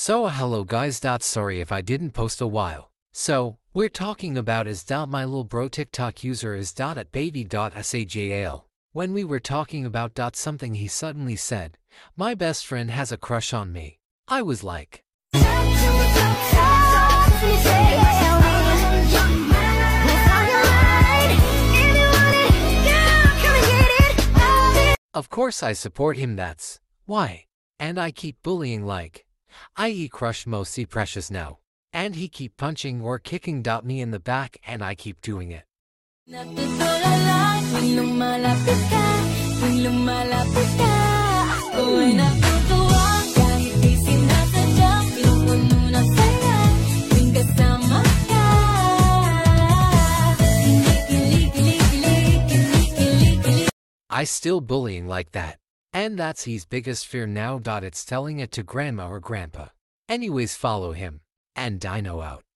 So hello guys. Sorry if I didn't post a while. So, we're talking about is my little bro TikTok user is at baby.sajal. When we were talking about something he suddenly said, my best friend has a crush on me. I was like, of course I support him, that's why. And I keep bullying like, I.e. crush Mosi Precious now. And he keep punching or kicking me in the back and I keep doing it. I still bullying like that. And that's his biggest fear now. It's telling it to grandma or grandpa. Anyways, follow him. And Dino out.